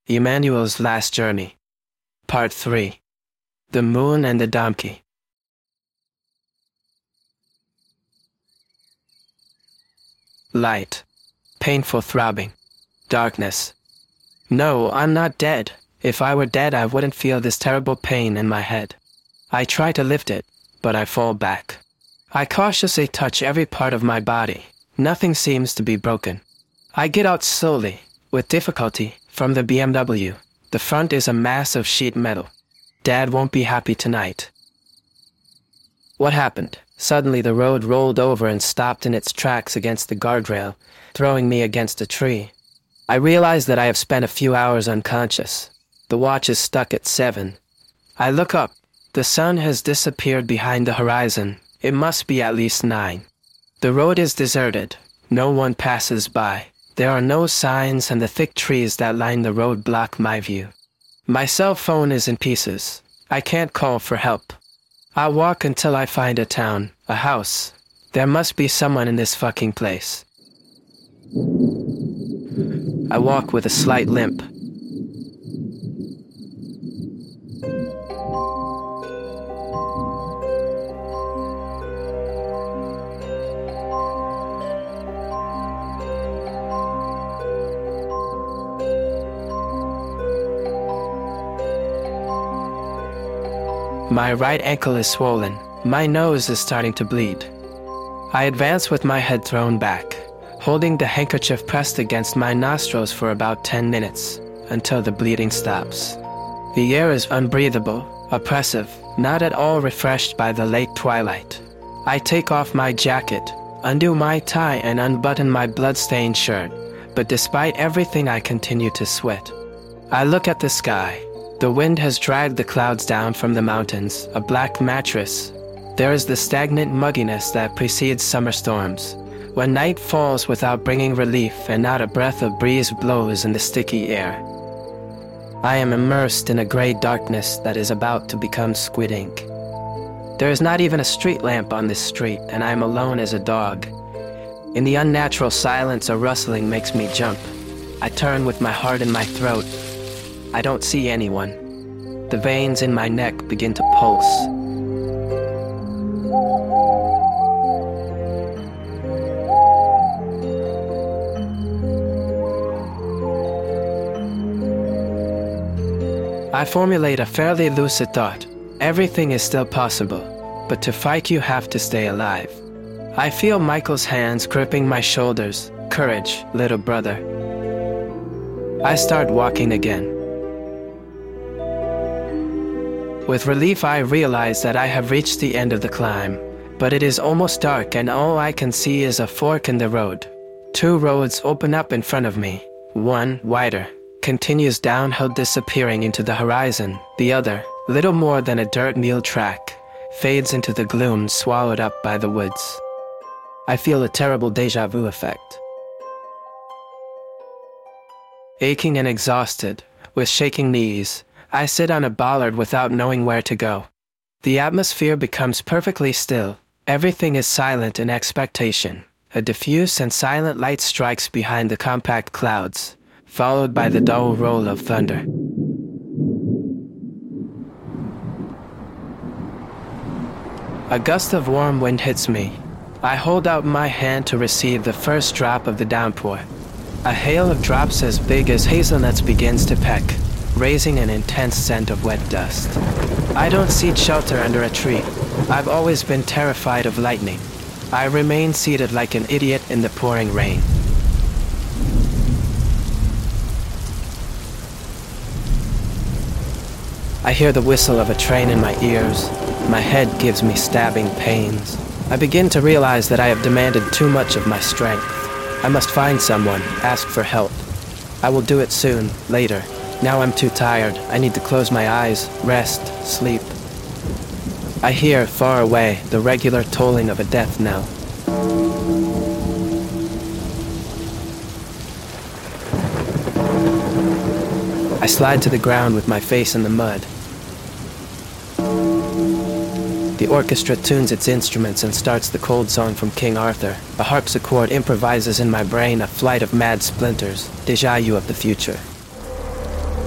Emmanuel's Last Journey, Part 3, The Moon and the Donkey. Light, painful throbbing, darkness. No, I'm not dead. If I were dead, I wouldn't feel this terrible pain in my head. I try to lift it, but I fall back. I cautiously touch every part of my body. Nothing seems to be broken. I get out slowly, with difficulty, from the BMW. The front is a mass of sheet metal. Dad won't be happy tonight. What happened? Suddenly the road rolled over and stopped in its tracks against the guardrail, throwing me against a tree. I realize that I have spent a few hours unconscious. The watch is stuck at 7. I look up. The sun has disappeared behind the horizon. It must be at least 9. The road is deserted. No one passes by. There are no signs, and the thick trees that line the road block my view. My cell phone is in pieces. I can't call for help. I walk until I find a town, a house. There must be someone in this fucking place. I walk with a slight limp. My right ankle is swollen. My nose is starting to bleed. I advance with my head thrown back, holding the handkerchief pressed against my nostrils for about 10 minutes, until the bleeding stops. The air is unbreathable, oppressive, not at all refreshed by the late twilight. I take off my jacket, undo my tie, and unbutton my blood-stained shirt, but despite everything I continue to sweat. I look at the sky. The wind has dragged the clouds down from the mountains, a black mattress. There is the stagnant mugginess that precedes summer storms, when night falls without bringing relief and not a breath of breeze blows in the sticky air. I am immersed in a gray darkness that is about to become squid ink. There is not even a street lamp on this street, and I am alone as a dog. In the unnatural silence, a rustling makes me jump. I turn with my heart in my throat. I don't see anyone. The veins in my neck begin to pulse. I formulate a fairly lucid thought. Everything is still possible, but to fight you have to stay alive. I feel Michael's hands gripping my shoulders. Courage, little brother. I start walking again. With relief, I realize that I have reached the end of the climb, but it is almost dark and all I can see is a fork in the road. 2 roads open up in front of me. One, wider, continues downhill, disappearing into the horizon. The other, little more than a dirt mule track, fades into the gloom, swallowed up by the woods. I feel a terrible déjà vu effect. Aching and exhausted, with shaking knees, I sit on a bollard without knowing where to go. The atmosphere becomes perfectly still. Everything is silent in expectation. A diffuse and silent light strikes behind the compact clouds, followed by the dull roll of thunder. A gust of warm wind hits me. I hold out my hand to receive the first drop of the downpour. A hail of drops as big as hazelnuts begins to peck, raising an intense scent of wet dust. I don't seek shelter under a tree. I've always been terrified of lightning. I remain seated like an idiot in the pouring rain. I hear the whistle of a train in my ears. My head gives me stabbing pains. I begin to realize that I have demanded too much of my strength. I must find someone, ask for help. I will do it soon, later. Now I'm too tired. I need to close my eyes, rest, sleep. I hear, far away, the regular tolling of a death knell. I slide to the ground with my face in the mud. The orchestra tunes its instruments and starts the cold song from King Arthur. A harpsichord improvises in my brain a flight of mad splinters, déjà vu of the future.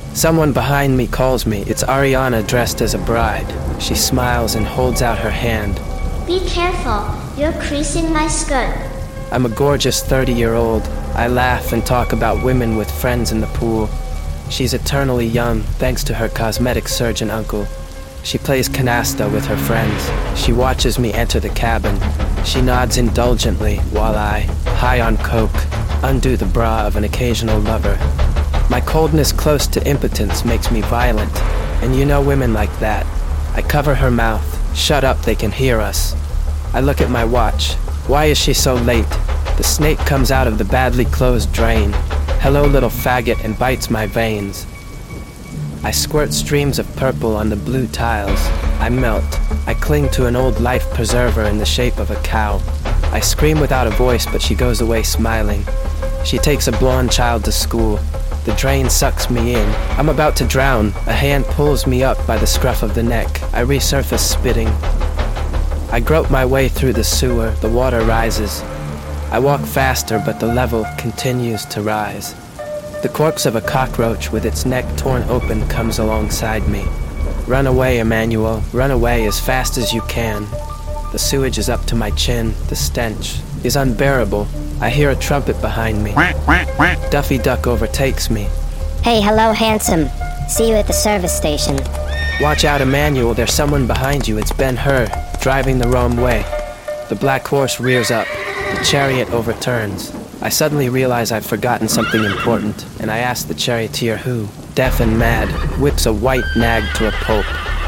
Someone behind me calls me. It's Ariana dressed as a bride. She smiles and holds out her hand. Be careful, you're creasing my skirt. I'm a gorgeous 30-year-old. I laugh and talk about women with friends in the pool. She's eternally young, thanks to her cosmetic surgeon uncle. She plays canasta with her friends. She watches me enter the cabin. She nods indulgently while I, high on coke, undo the bra of an occasional lover. My coldness close to impotence makes me violent, and you know women like that. I cover her mouth. Shut up, they can hear us. I look at my watch. Why is she so late? The snake comes out of the badly closed drain. Hello, little faggot, and bites my veins. I squirt streams of purple on the blue tiles. I melt. I cling to an old life preserver in the shape of a cow. I scream without a voice, but she goes away smiling. She takes a blonde child to school. The drain sucks me in. I'm about to drown. A hand pulls me up by the scruff of the neck. I resurface spitting. I grope my way through the sewer. The water rises. I walk faster, but the level continues to rise. The corpse of a cockroach with its neck torn open comes alongside me. Run away, Emmanuel. Run away as fast as you can. The sewage is up to my chin. The stench is unbearable. I hear a trumpet behind me. Duffy Duck overtakes me. Hey, hello, handsome. See you at the service station. Watch out, Emmanuel. There's someone behind you. It's Ben-Hur, driving the wrong way. The black horse rears up. The chariot overturns. I suddenly realize I've forgotten something important, and I ask the charioteer who, deaf and mad, whips a white nag to a pulp.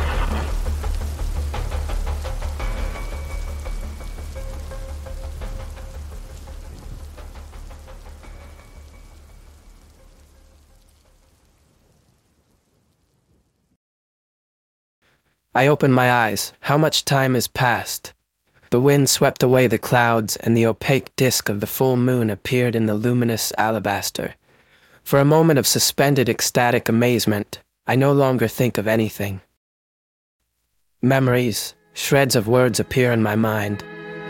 I open my eyes. How much time has passed? The wind swept away the clouds, and the opaque disk of the full moon appeared in the luminous alabaster. For a moment of suspended ecstatic amazement, I no longer think of anything. Memories, shreds of words appear in my mind.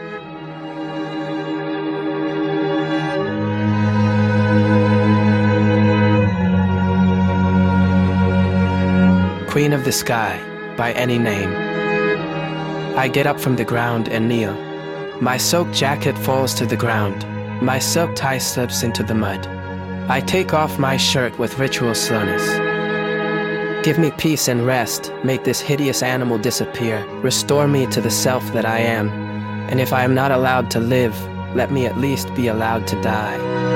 Queen of the Sky, by any name. I get up from the ground and kneel. My soaked jacket falls to the ground. My silk tie slips into the mud. I take off my shirt with ritual slowness. Give me peace and rest. Make this hideous animal disappear. Restore me to the self that I am. And if I am not allowed to live, let me at least be allowed to die.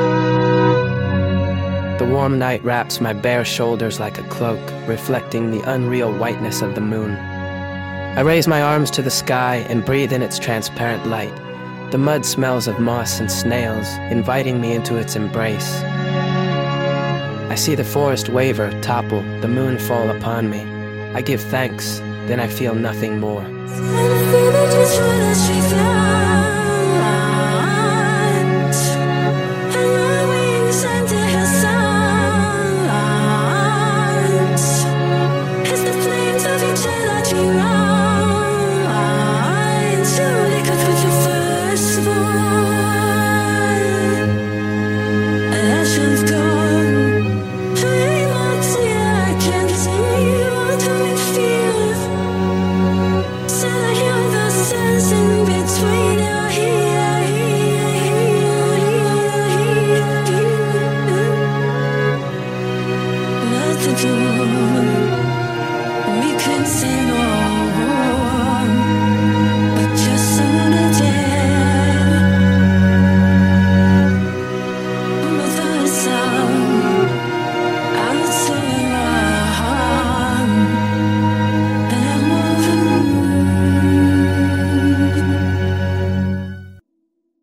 The warm night wraps my bare shoulders like a cloak, reflecting the unreal whiteness of the moon. I raise my arms to the sky and breathe in its transparent light. The mud smells of moss and snails, inviting me into its embrace. I see the forest waver, topple, the moon fall upon me. I give thanks, then I feel nothing more. We can say no